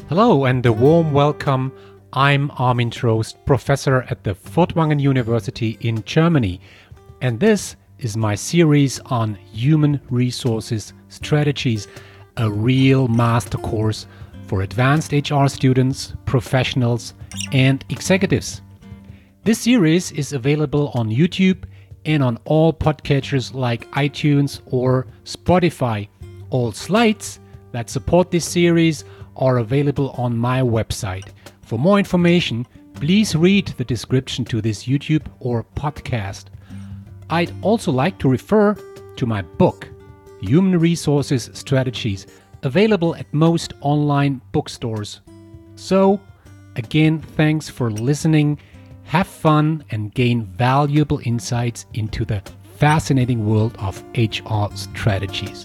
Hello and a warm welcome. I'm Armin Trost, professor at the Furtwangen University in Germany, and this is my series on human resources strategies, a real master course for advanced HR students, professionals, and executives. This series is available on YouTube and on all podcatchers like iTunes or Spotify. All slides that support this series are available on my website. For more information, please read the description to this YouTube or podcast. I'd also like to refer to my book, Human Resources Strategies, available at most online bookstores. So, again, thanks for listening. Have fun and gain valuable insights into the fascinating world of HR strategies.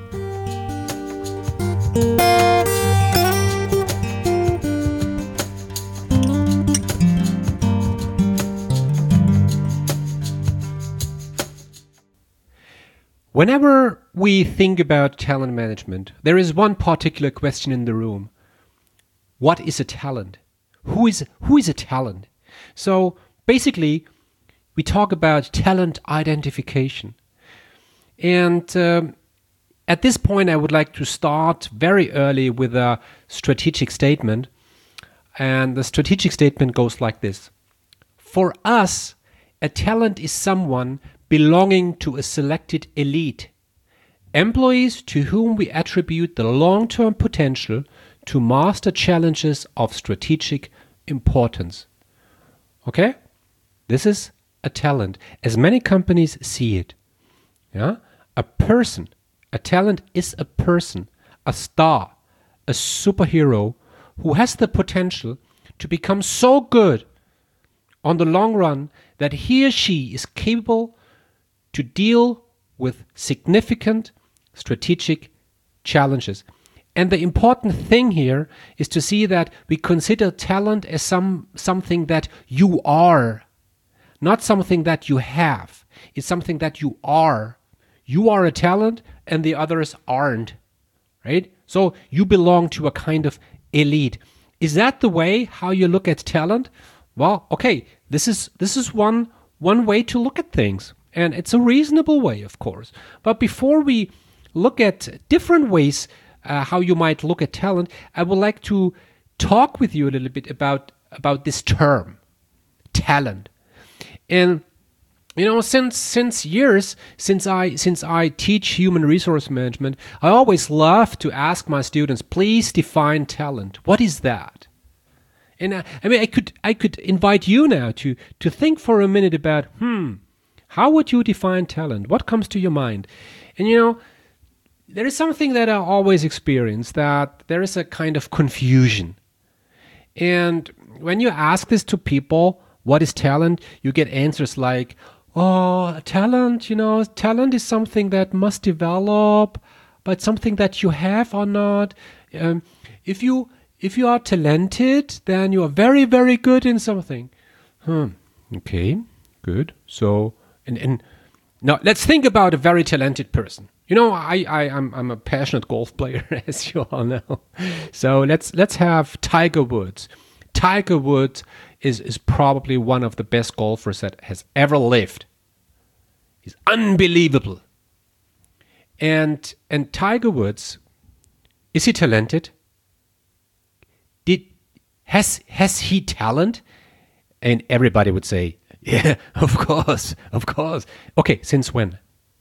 Whenever we think about talent management, there is one particular question in the room. What is a talent? Who is a talent? So basically, we talk about talent identification. And at this point, I would like to start very early with a strategic statement. And the strategic statement goes like this. For us, a talent is someone belonging to a selected elite, employees to whom we attribute the long-term potential to master challenges of strategic importance. Okay? This is a talent, as many companies see it. Yeah? A person, a talent is a person, a star, a superhero who has the potential to become so good on the long run that he or she is capable to deal with significant strategic challenges. And the important thing here is to see that we consider talent as something that you are, not something that you have. It's something that you are. You are a talent and the others aren't, right? So you belong to a kind of elite. Is that the way how you look at talent? Well, okay, this is one way to look at things. And it's a reasonable way, of course. But before we look at different ways how you might look at talent, I would like to talk with you a little bit about this term, talent. And you know, since years, since I teach human resource management, I always love to ask my students, please define talent. What is that? And I could invite you now to think for a minute about how would you define talent? What comes to your mind? And you know, there is something that I always experience, that there is a kind of confusion. And when you ask this to people, what is talent? You get answers like, oh, talent, talent is something that must develop, but something that you have or not. If you are talented, then you are very, very good in something. Okay, good. So, and now let's think about a very talented person. You know, I'm a passionate golf player, as you all know. So let's have Tiger Woods. Tiger Woods is probably one of the best golfers that has ever lived. He's unbelievable. And Tiger Woods, is he talented? Has he talent? And everybody would say, yeah, of course. Okay, since when?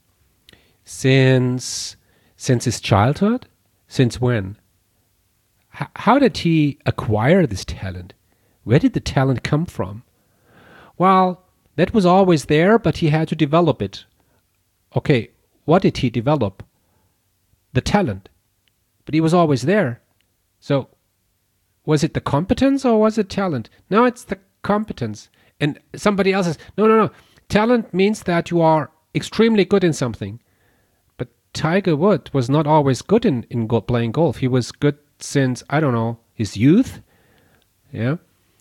Since his childhood? Since when? How did he acquire this talent? Where did the talent come from? Well, that was always there, but he had to develop it. Okay, what did he develop? The talent. But he was always there. So, was it the competence or was it talent? No, it's the competence. And somebody else says, no. Talent means that you are extremely good in something. But Tiger Woods was not always good in playing golf. He was good since, I don't know, his youth. Yeah.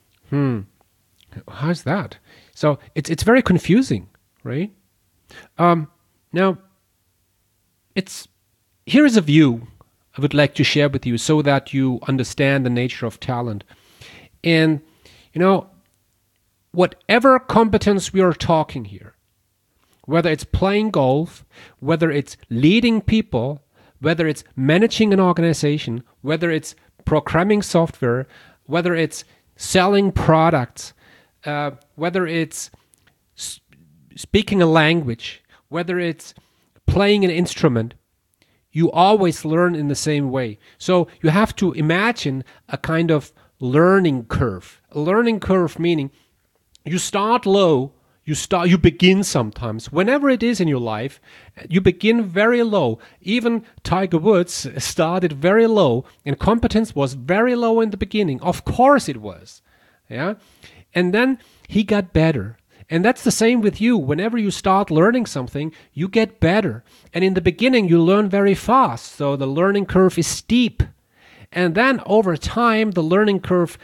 How's that? So it's very confusing, right? Now, here is a view I would like to share with you so that you understand the nature of talent. And, you know, whatever competence we are talking here, whether it's playing golf, whether it's leading people, whether it's managing an organization, whether it's programming software, whether it's selling products, whether it's speaking a language, whether it's playing an instrument, you always learn in the same way. So you have to imagine a kind of learning curve. A learning curve meaning you start low, you begin sometimes. Whenever it is in your life, you begin very low. Even Tiger Woods started very low, and competence was very low in the beginning. Of course it was. Yeah. And then he got better. And that's the same with you. Whenever you start learning something, you get better. And in the beginning, you learn very fast. So the learning curve is steep. And then over time, the learning curve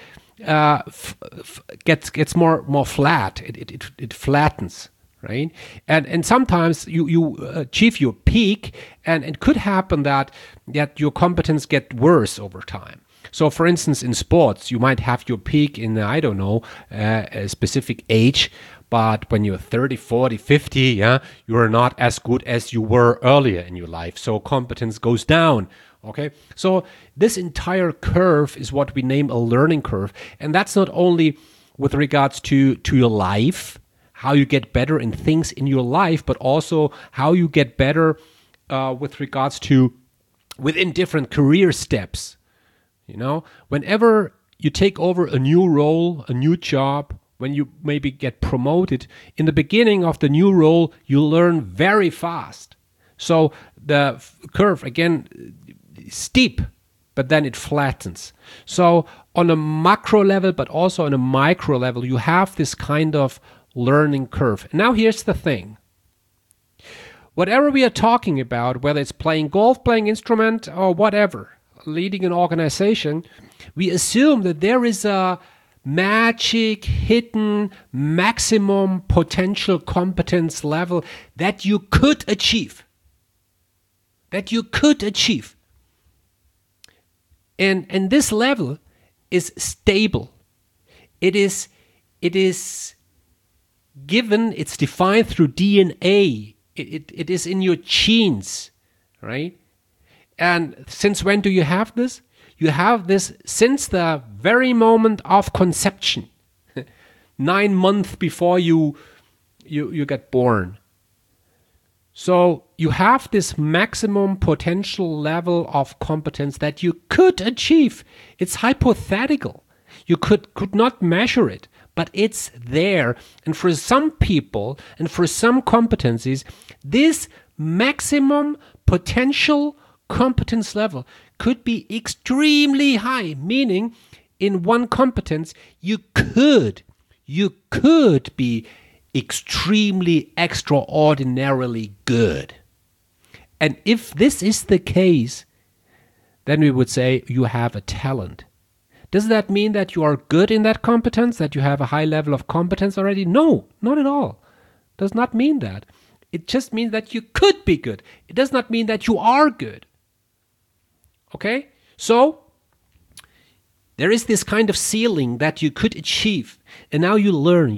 gets more flat. It flattens, right? And sometimes you achieve your peak, and it could happen that your competence get worse over time. So, for instance, in sports, you might have your peak in, I don't know, a specific age, but when you're 30, 40, 50, yeah, you are not as good as you were earlier in your life. So competence goes down. Okay, so this entire curve is what we name a learning curve. And that's not only with regards to your life, how you get better in things in your life, but also how you get better with regards to within different career steps. You know, whenever you take over a new role, a new job, when you maybe get promoted, in the beginning of the new role, you learn very fast. So the curve, again, steep, but then it flattens. So on a macro level, but also on a micro level, you have this kind of learning curve. Now here's the thing. Whatever we are talking about, whether it's playing golf, playing instrument, or whatever, leading an organization, we assume that there is a magic, hidden, maximum potential competence level that you could achieve. And this level is stable. It is given, it's defined through DNA. It is in your genes, right? And since when do you have this? You have this since the very moment of conception, 9 months before you get born. So you have this maximum potential level of competence that you could achieve. It's hypothetical. You could not measure it, but it's there. And for some people and for some competencies, this maximum potential competence level could be extremely high, meaning in one competence you could be extremely extraordinarily good. And if this is the case, then we would say you have a talent. Does that mean that you are good in that competence, that you have a high level of competence already? No, not at all. Does not mean that. It just means that you could be good. It does not mean that you are good. Okay? So there is this kind of ceiling that you could achieve. And now you learn.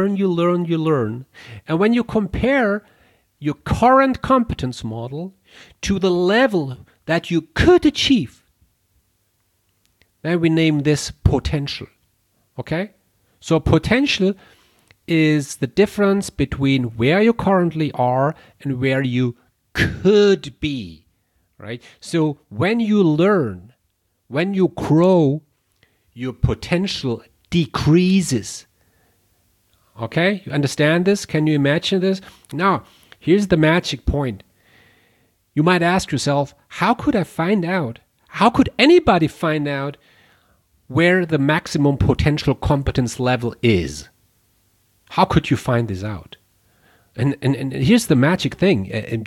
And when you compare your current competence model to the level that you could achieve, then we name this potential. Okay? So potential is the difference between where you currently are and where you could be. Right? So when you learn, when you grow, your potential decreases. Okay? You understand this? Can you imagine this? Now, here's the magic point. You might ask yourself, how could I find out? How could anybody find out where the maximum potential competence level is? How could you find this out? And here's the magic thing.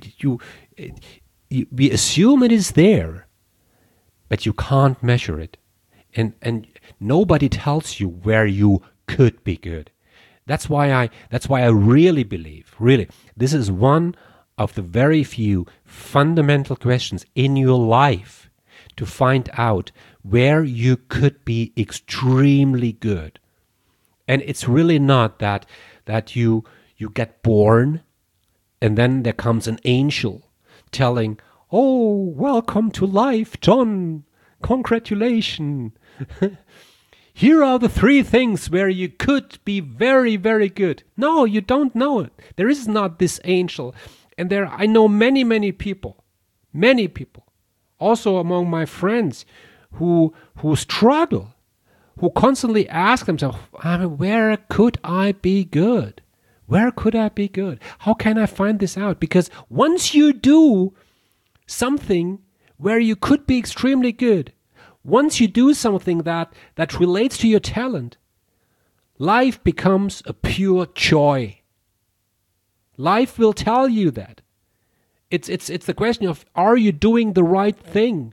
We assume it is there, but you can't measure it. And nobody tells you where you could be good. That's why I really believe, this is one of the very few fundamental questions in your life to find out where you could be extremely good. And it's really not that you get born and then there comes an angel telling, "Oh, welcome to life, John. Congratulations. Here are the 3 things where you could be very, very good." No, you don't know it. There is not this angel. And I know many people, also among my friends who struggle, who constantly ask themselves, where could I be good? Where could I be good? How can I find this out? Because once you do something where you could be extremely good, once you do something that relates to your talent, life becomes a pure joy. Life will tell you that. It's the question of, are you doing the right thing?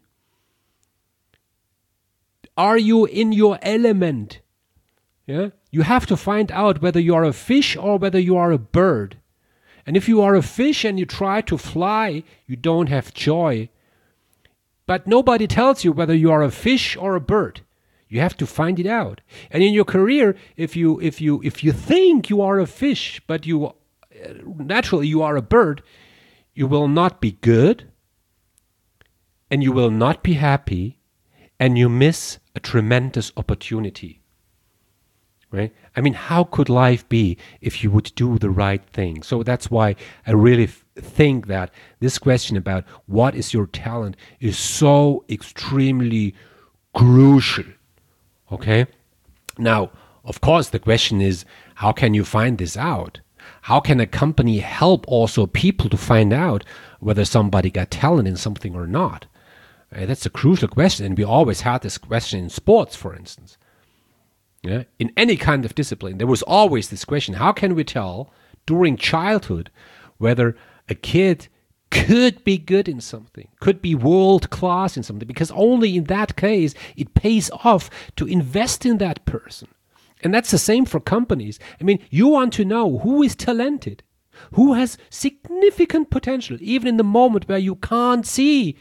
Are you in your element? Yeah? You have to find out whether you are a fish or whether you are a bird. And if you are a fish and you try to fly, you don't have joy. But nobody tells you whether you are a fish or a bird. You have to find it out. And in your career, if you think you are a fish, but naturally you are a bird, you will not be good, and you will not be happy, and you miss a tremendous opportunity. Right? I mean, how could life be if you would do the right thing? So that's why I really think that this question about what is your talent is so extremely crucial. Okay? Now, of course, the question is, how can you find this out? How can a company help also people to find out whether somebody got talent in something or not? That's a crucial question, and we always had this question in sports, for instance. Yeah? In any kind of discipline, there was always this question, how can we tell during childhood whether a kid could be good in something, could be world class in something, because only in that case it pays off to invest in that person. And that's the same for companies. I mean, you want to know who is talented, who has significant potential, even in the moment where you can't see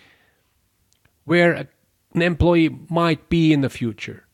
where an employee might be in the future.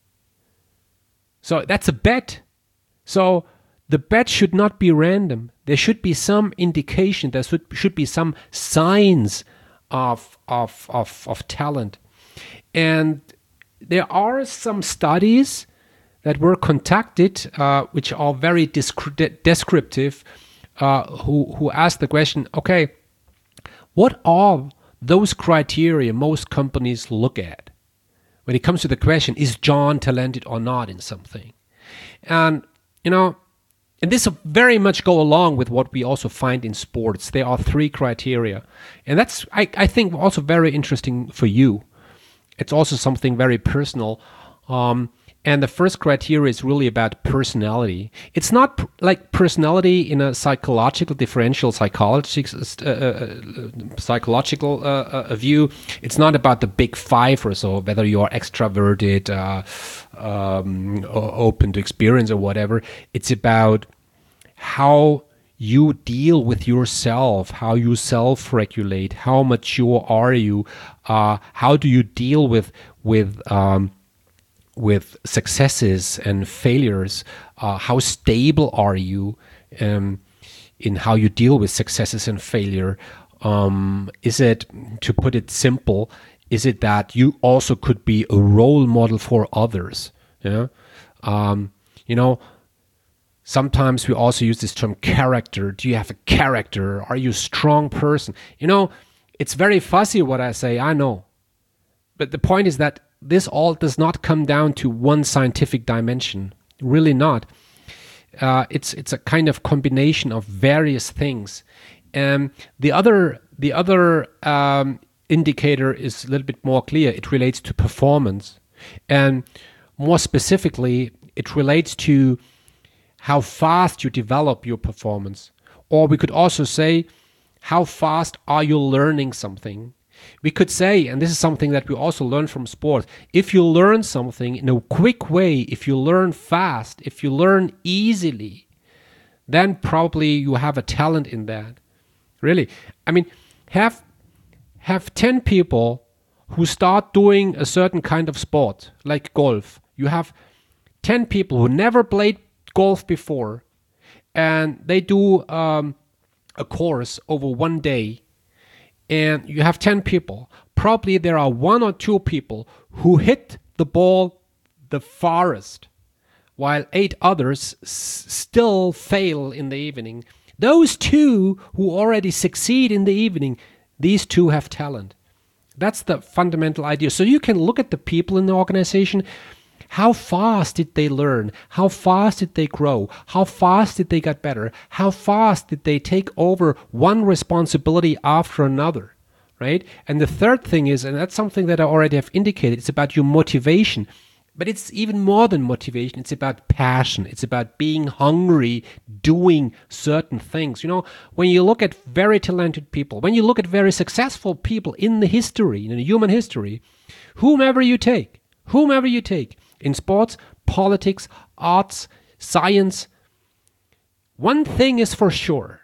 So that's a bet. So the bet should not be random. There should be some indication. There should be some signs of talent. And there are some studies that were conducted, which are very descriptive, who ask the question, okay, what are those criteria most companies look at when it comes to the question, is John talented or not in something? And, and this very much go along with what we also find in sports. There are 3 criteria. And that's, I think, also very interesting for you. It's also something very personal. And the first criteria is really about personality. It's not like personality in a psychological differential psychological view. It's not about the big 5 or so, whether you're extroverted, or open to experience or whatever. It's about how you deal with yourself, how you self-regulate, how mature are you, how do you deal with successes and failures, how stable are you in how you deal with successes and failure? Is it, to put it simple, is it that you also could be a role model for others? Yeah? Sometimes we also use this term character. Do you have a character? Are you a strong person? It's very fuzzy what I say, I know. But the point is that this all does not come down to one scientific dimension. Really not. It's a kind of combination of various things. The other indicator is a little bit more clear. It relates to performance. And more specifically, it relates to how fast you develop your performance. Or we could also say, how fast are you learning something? We could say, and this is something that we also learn from sports, if you learn something in a quick way, if you learn fast, if you learn easily, then probably you have a talent in that. Really. I mean, have 10 people who start doing a certain kind of sport, like golf. You have 10 people who never played golf before, and they do a course over one day, and you have 10 people. Probably there are 1 or 2 people who hit the ball the farthest, while 8 others still fail in the evening. Those 2 who already succeed in the evening, these 2 have talent. That's the fundamental idea. So you can look at the people in the organization. How fast did they learn? How fast did they grow? How fast did they get better? How fast did they take over one responsibility after another, right? And the third thing is, and that's something that I already have indicated, it's about your motivation. But it's even more than motivation. It's about passion. It's about being hungry, doing certain things. You know, when you look at very talented people, when you look at very successful people in the history, in the human history, whomever you take, in sports, politics, arts, science, one thing is for sure.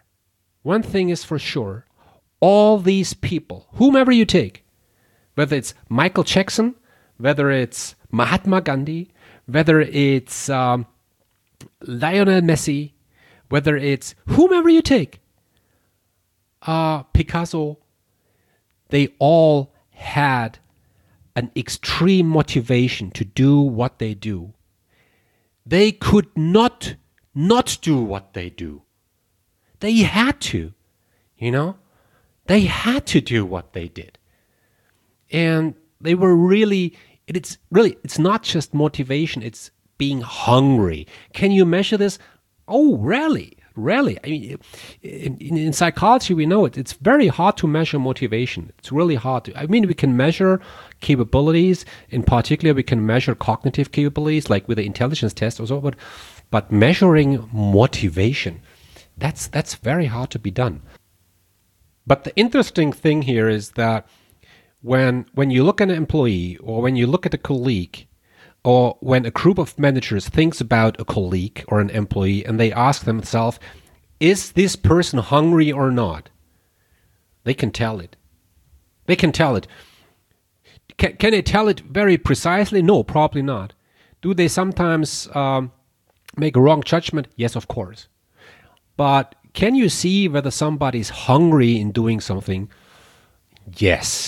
All these people, whomever you take, whether it's Michael Jackson, whether it's Mahatma Gandhi, whether it's Lionel Messi, whether it's whomever you take, Picasso, they all had an extreme motivation to do what they do. They could not do what they do. They had to, They had to do what they did. And they were really, it's not just motivation, it's being hungry. Can you measure this? Oh, rarely. I mean, in psychology, we know it. It's very hard to measure motivation. It's really hard to. I mean, we can measure capabilities. In particular, we can measure cognitive capabilities, like with the intelligence test or so. But measuring motivation, that's very hard to be done. But the interesting thing here is that when you look at an employee, or when you look at a colleague, or when a group of managers thinks about a colleague or an employee and they ask themselves, is this person hungry or not? They can tell it. Can they tell it very precisely? No, probably not. Do they sometimes make a wrong judgment? Yes, of course. But can you see whether somebody's hungry in doing something? Yes.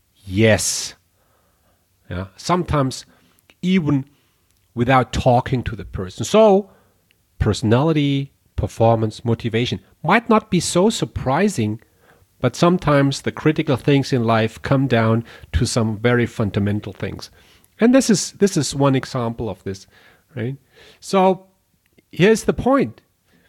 Yeah. Sometimes even without talking to the person. So, personality, performance, motivation might not be so surprising, but sometimes the critical things in life come down to some very fundamental things. And this is one example of this, right? So, here's the point.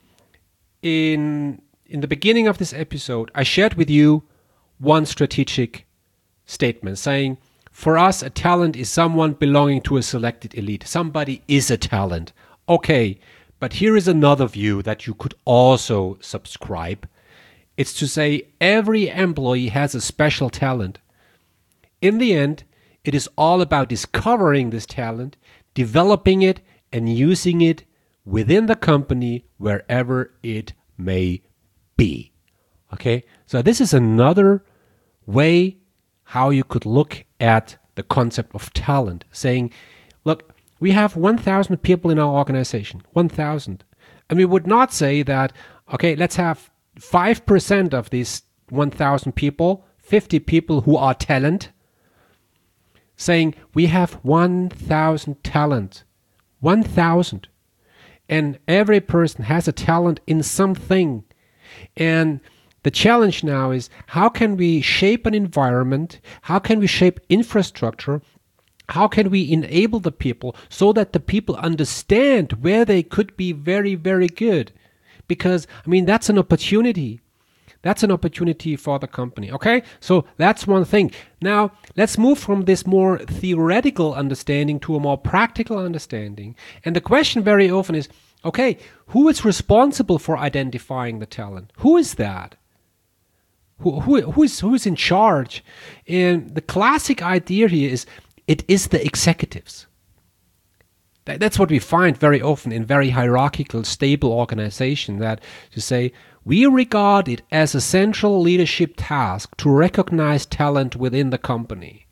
In the beginning of this episode, I shared with you one strategic statement saying, for us, a talent is someone belonging to a selected elite. Somebody is a talent. Okay, but here is another view that you could also subscribe. It's to say every employee has a special talent. In the end, it is all about discovering this talent, developing it, and using it within the company wherever it may be. Okay, so this is another way how you could look at the concept of talent, saying, look, we have 1,000 people in our organization, 1,000. And we would not say that, okay, let's have 5% of these 1,000 people, 50 people who are talent, saying we have 1,000 talent, 1,000. And every person has a talent in something. And the challenge now is, how can we shape an environment? How can we shape infrastructure? How can we enable the people so that the people understand where they could be very, very good? Because, I mean, that's an opportunity. That's an opportunity for the company. Okay, so that's one thing. Now, let's move from this more theoretical understanding to a more practical understanding. And the question very often is, okay, who is responsible for identifying the talent? Who is that? Who is in charge? And the classic idea here is, it is the executives. That's what we find very often in very hierarchical, stable organizations, that to say, we regard it as a central leadership task to recognize talent within the company.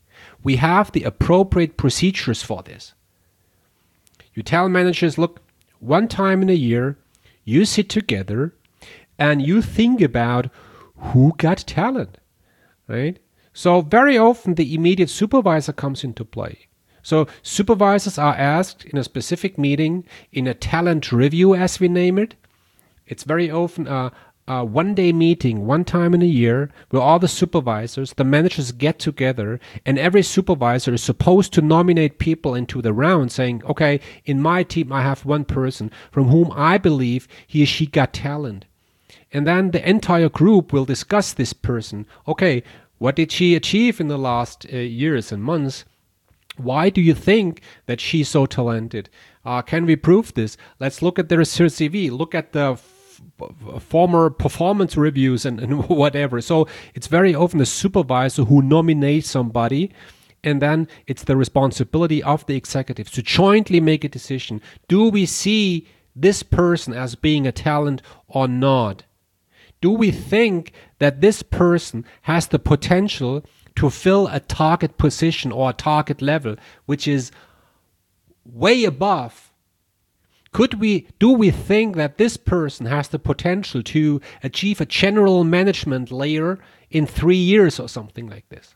we have the appropriate procedures for this. You tell managers, look, one time in a year, you sit together and you think about who got talent, right? So very often the immediate supervisor comes into play. So supervisors are asked in a specific meeting, in a talent review as we name it. It's very often a one-day meeting, one time in a year, where all the supervisors, the managers get together, and every supervisor is supposed to nominate people into the round saying, okay, in my team I have one person from whom I believe he or she got talent. And then the entire group will discuss this person. Okay, what did she achieve in the last years and months? Why do you think that she's so talented? Can we prove this? Let's look at their CV, look at the former performance reviews and whatever. So it's very often the supervisor who nominates somebody, and then it's the responsibility of the executives to jointly make a decision. Do we see this person as being a talent or not? Do we think that this person has the potential to fill a target position or a target level which is way above? Do we think that this person has the potential to achieve a general management layer in 3 years or something like this?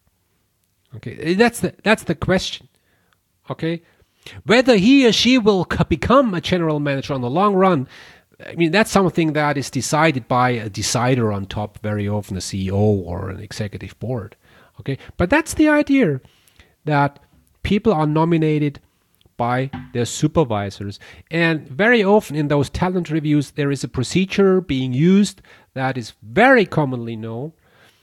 Okay, that's the question. Okay, whether he or she will become a general manager on the long run, I mean, that's something that is decided by a decider on top, very often a CEO or an executive board. Okay, but that's the idea, that people are nominated by their supervisors. And very often in those talent reviews, there is a procedure being used that is very commonly known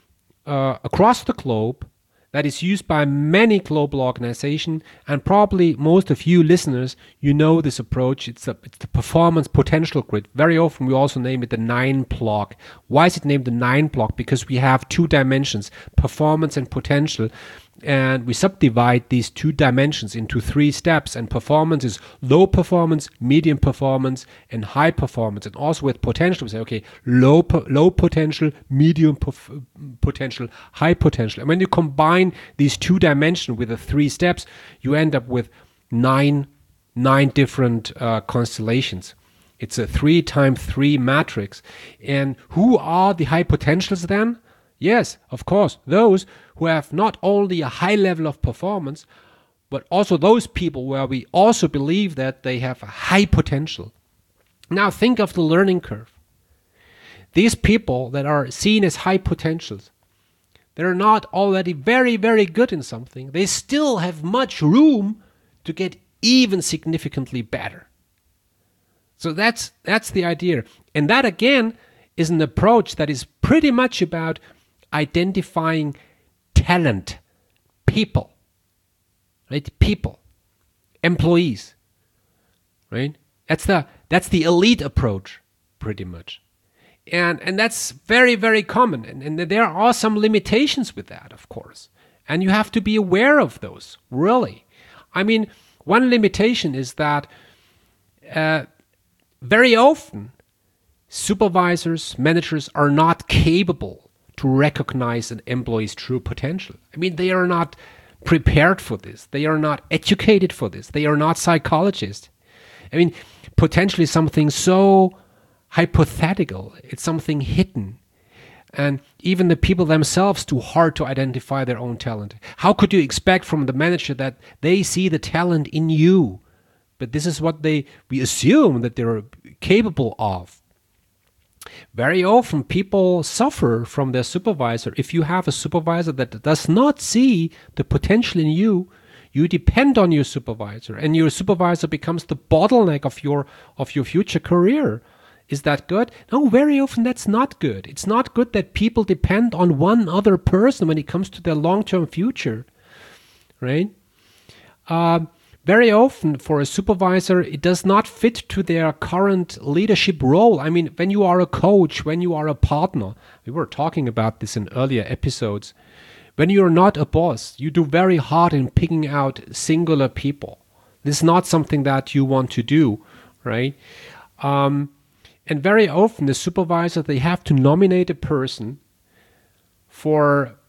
across the globe, that is used by many global organizations, and probably most of you listeners, you know this approach. It's the performance potential grid. Very often we also name it the 9 block. Why is it named the 9 block? Because we have 2 dimensions, performance and potential. And we subdivide these 2 dimensions into 3 steps, and performance is low performance, medium performance, and high performance. And also with potential, we say, okay, low potential, medium potential, high potential. And when you combine these 2 dimensions with the 3 steps, you end up with 9 different constellations. It's a 3x3 matrix. And who are the high potentials then? Yes, of course, those who have not only a high level of performance, but also those people where we also believe that they have a high potential. Now think of the learning curve. These people that are seen as high potentials, they're not already very, very good in something. They still have much room to get even significantly better. So that's the idea. And that again is an approach that is pretty much about identifying talent, people, right? People, employees, right? That's the elite approach, pretty much, and that's very, very common. And there are some limitations with that, of course, and you have to be aware of those. Really, I mean, one limitation is that very often supervisors, managers are not capable to recognize an employee's true potential. I mean, they are not prepared for this. They are not educated for this. They are not psychologists. I mean, potentially something so hypothetical. It's something hidden. And even the people themselves too hard to identify their own talent. How could you expect from the manager that they see the talent in you? But this is what we assume that they're capable of. Very often people suffer from their supervisor. If you have a supervisor that does not see the potential in you, you depend on your supervisor, and your supervisor becomes the bottleneck of your future career. Is that good? No, very often that's not good. It's not good that people depend on one other person when it comes to their long-term future, right? Very often for a supervisor, it does not fit to their current leadership role. I mean, when you are a coach, when you are a partner, we were talking about this in earlier episodes. When you're not a boss, you do very hard in picking out singular people. This is not something that you want to do, right? And very often the supervisor, they have to nominate a person for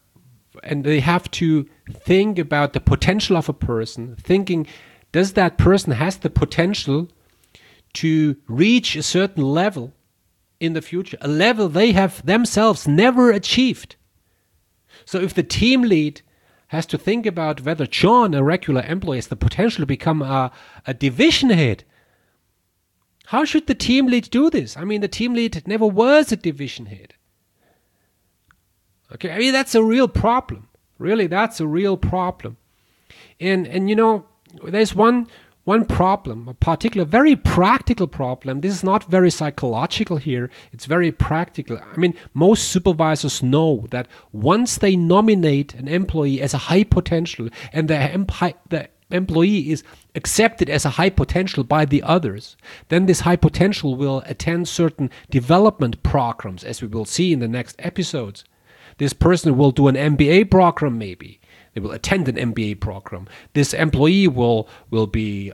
and they have to think about the potential of a person, thinking, does that person has the potential to reach a certain level in the future, a level they have themselves never achieved. So if the team lead has to think about whether John, a regular employee, has the potential to become a division head, how should the team lead do this? I mean, the team lead never was a division head. Okay, I mean, that's a real problem. Really, that's a real problem. And you know, there's one problem, a particular, very practical problem. This is not very psychological here. It's very practical. I mean, most supervisors know that once they nominate an employee as a high potential and the employee is accepted as a high potential by the others, then this high potential will attend certain development programs, as we will see in the next episodes. This person will do an MBA program maybe. They will attend an MBA program. This employee will be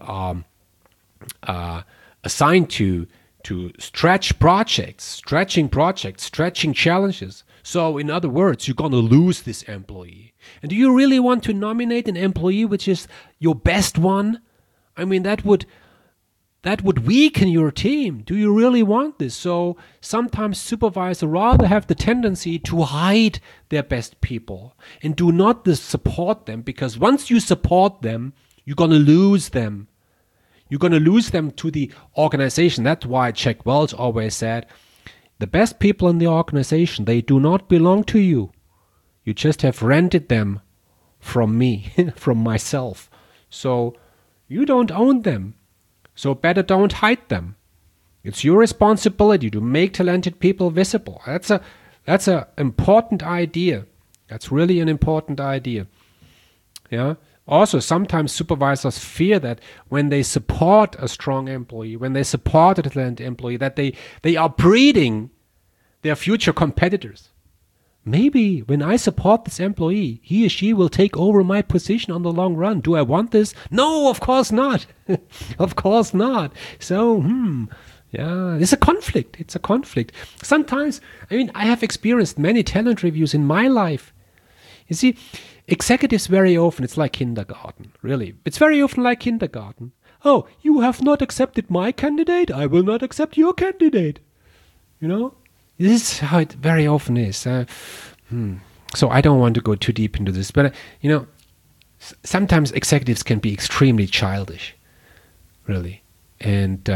assigned to stretching projects, stretching challenges. So in other words, you're going to lose this employee. And do you really want to nominate an employee which is your best one? I mean, that would weaken your team. Do you really want this? So sometimes supervisors rather have the tendency to hide their best people and do not support them, because once you support them, you're going to lose them. You're going to lose them to the organization. That's why Jack Welch always said, the best people in the organization, they do not belong to you. You just have rented them from me, from myself. So you don't own them. So better don't hide them. It's your responsibility to make talented people visible. That's a important idea. That's really an important idea. Yeah. Also, sometimes supervisors fear that when they support a strong employee, when they support a talented employee, that they are breeding their future competitors. Maybe when I support this employee, he or she will take over my position on the long run. Do I want this? No, of course not. Of course not. So, yeah, it's a conflict. It's a conflict. Sometimes, I mean, I have experienced many talent reviews in my life. You see, executives very often, it's like kindergarten, really. It's very often like kindergarten. Oh, you have not accepted my candidate? I will not accept your candidate. You know? This is how it very often is. So I don't want to go too deep into this, but you know, sometimes executives can be extremely childish, really. And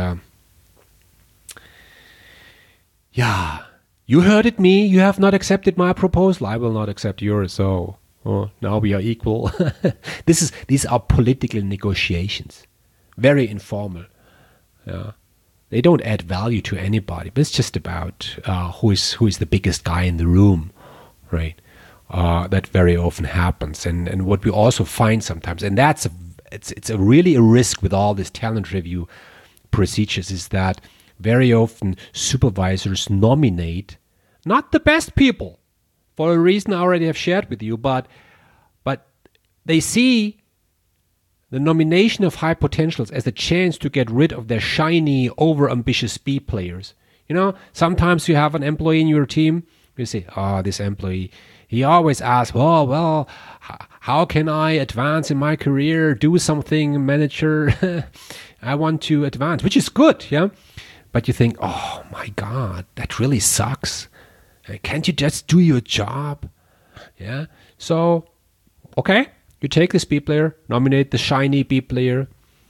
yeah, you heard it, me. You have not accepted my proposal. I will not accept yours. So now we are equal. These are political negotiations, very informal. Yeah. They don't add value to anybody, but it's just about who is the biggest guy in the room, right? That very often happens, and what we also find sometimes, and it's really a risk with all this talent review procedures, is that very often supervisors nominate not the best people for a reason I already have shared with you, but they see the nomination of high potentials as a chance to get rid of their shiny, over-ambitious B players. You know, sometimes you have an employee in your team, you say, this employee, he always asks, well, how can I advance in my career, do something, manager, I want to advance, which is good, yeah? But you think, oh my God, that really sucks. Can't you just do your job? Yeah, so, okay. You take this B player, nominate the shiny B player,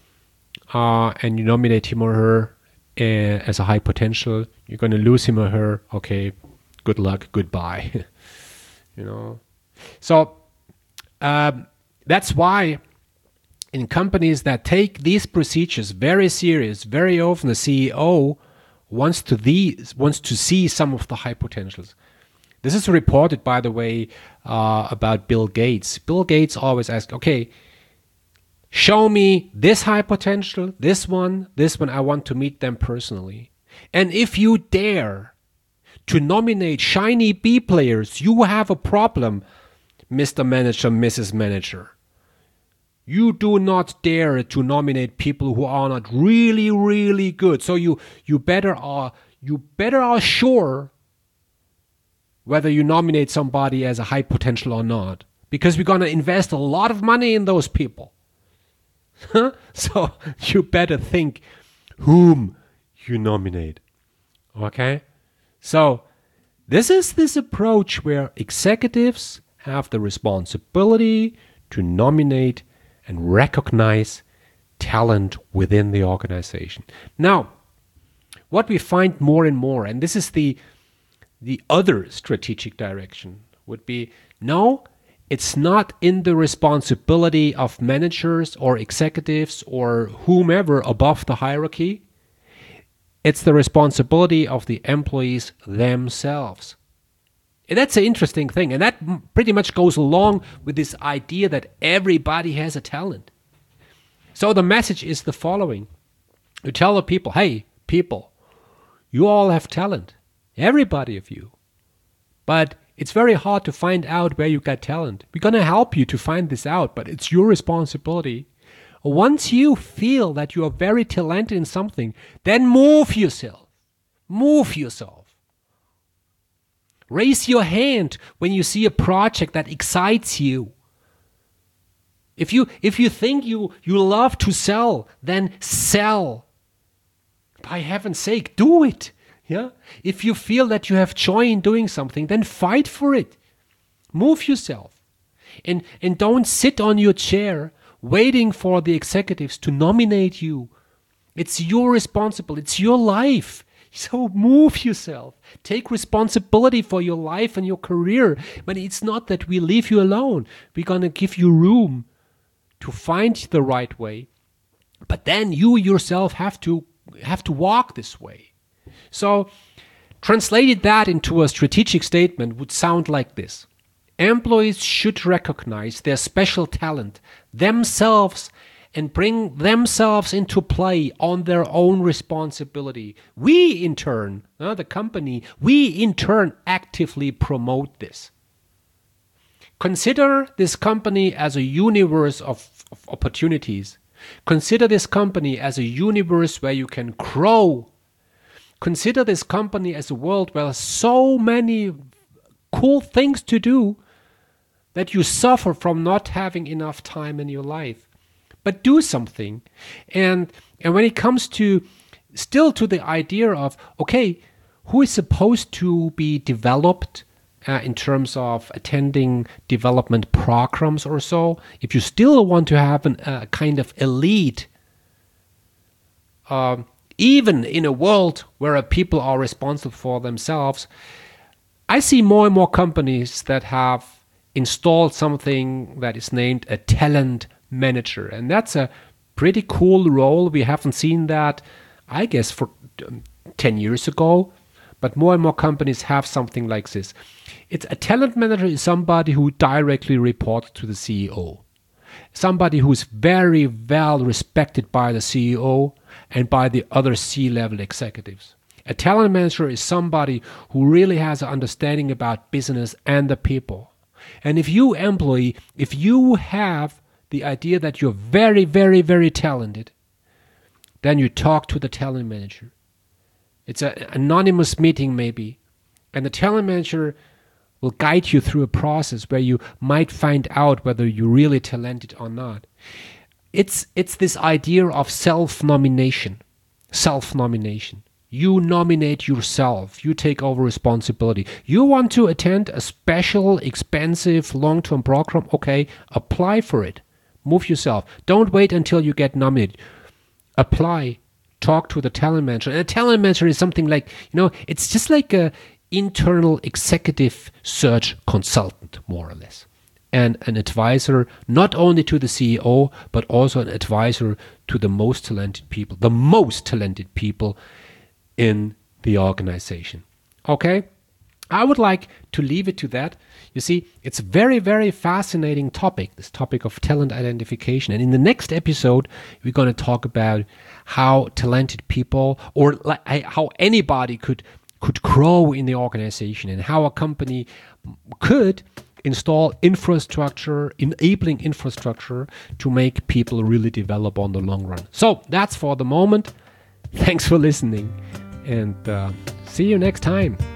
and you nominate him or her as a high potential. You're going to lose him or her. Okay, good luck, goodbye. You know. So that's why in companies that take these procedures very serious, very often the CEO wants to see some of the high potentials. This is reported, by the way, about Bill Gates. Bill Gates always asks, okay, show me this high potential, this one, I want to meet them personally. And if you dare to nominate shiny B players, you have a problem, Mr. Manager, Mrs. Manager. You do not dare to nominate people who are not really, really good. So you better are sure whether you nominate somebody as a high potential or not, because we're going to invest a lot of money in those people. So you better think whom you nominate. Okay? So this is this approach where executives have the responsibility to nominate and recognize talent within the organization. Now, what we find more and more, and this is the other strategic direction, would be no, it's not in the responsibility of managers or executives or whomever above the hierarchy. It's the responsibility of the employees themselves. And that's an interesting thing. And that pretty much goes along with this idea that everybody has a talent. So the message is the following. You tell the people, hey, people, you all have talent. Everybody of you. But it's very hard to find out where you got talent. We're going to help you to find this out, but it's your responsibility. Once you feel that you are very talented in something, then move yourself. Move yourself. Raise your hand when you see a project that excites you. If you think you love to sell, then sell. By heaven's sake, do it. Yeah? If you feel that you have joy in doing something, then fight for it. Move yourself. And don't sit on your chair waiting for the executives to nominate you. It's your responsibility. It's your life. So move yourself. Take responsibility for your life and your career. But it's not that we leave you alone. We're going to give you room to find the right way. But then you yourself have to walk this way. So, translated that into a strategic statement would sound like this. Employees should recognize their special talent themselves and bring themselves into play on their own responsibility. We, in turn, the company, we, in turn, actively promote this. Consider this company as a universe of opportunities. Consider this company as a universe where you can grow. Consider this company as a world where there's so many cool things to do that you suffer from not having enough time in your life. But do something. And when it comes to the idea of, okay, who is supposed to be developed in terms of attending development programs or so, if you still want to have a kind of elite, even in a world where people are responsible for themselves, I see more and more companies that have installed something that is named a talent manager. And that's a pretty cool role. We haven't seen that, I guess, for 10 years ago. But more and more companies have something like this. It's a talent manager is somebody who directly reports to the CEO. Somebody who's very well respected by the CEO and by the other C-level executives. A talent manager is somebody who really has an understanding about business and the people. And if you employee, if you have the idea that you're very, very, very talented, then you talk to the talent manager. It's an anonymous meeting maybe, and the talent manager will guide you through a process where you might find out whether you're really talented or not. It's this idea of self-nomination. Self-nomination. You nominate yourself. You take over responsibility. You want to attend a special, expensive, long-term program? Okay, apply for it. Move yourself. Don't wait until you get nominated. Apply. Talk to the talent manager. And a talent manager is something like, it's just like a internal executive search consultant, more or less. And an advisor, not only to the CEO, but also an advisor to the most talented people in the organization. Okay? I would like to leave it to that. You see, it's a very, very fascinating topic, this topic of talent identification. And in the next episode, we're going to talk about how talented people, or how anybody could grow in the organization, and how a company could install infrastructure, enabling infrastructure to make people really develop on the long run. So that's for the moment. Thanks for listening, and see you next time.